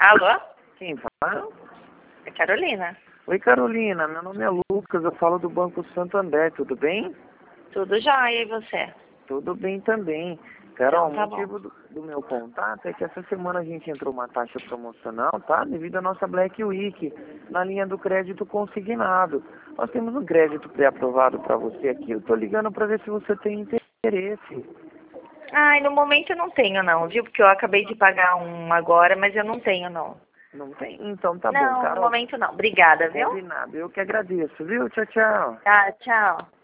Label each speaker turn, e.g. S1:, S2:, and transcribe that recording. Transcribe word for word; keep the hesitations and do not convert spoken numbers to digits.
S1: Alô?
S2: Quem fala?
S1: É Carolina.
S2: Oi, Carolina. Meu nome é Lucas. Eu falo do Banco Santander. Tudo bem?
S1: Tudo jóia, e você?
S2: Tudo bem também. Carol,
S1: Então tá
S2: o motivo
S1: bom.
S2: do, do meu contato é que essa semana a gente entrou uma taxa promocional, tá? Devido à nossa Black Week, na linha do crédito consignado. Nós temos um crédito pré-aprovado para você aqui. Eu tô ligando para ver se você tem interesse.
S1: Ai, no momento eu não tenho não, viu? Porque eu acabei de pagar um agora, mas eu não tenho não.
S2: Não tem? Então tá bom,
S1: Não, no
S2: Carol.
S1: momento não. Obrigada, viu?
S2: Combinado. Eu que agradeço, viu? Tchau, tchau.
S1: Tá, tchau.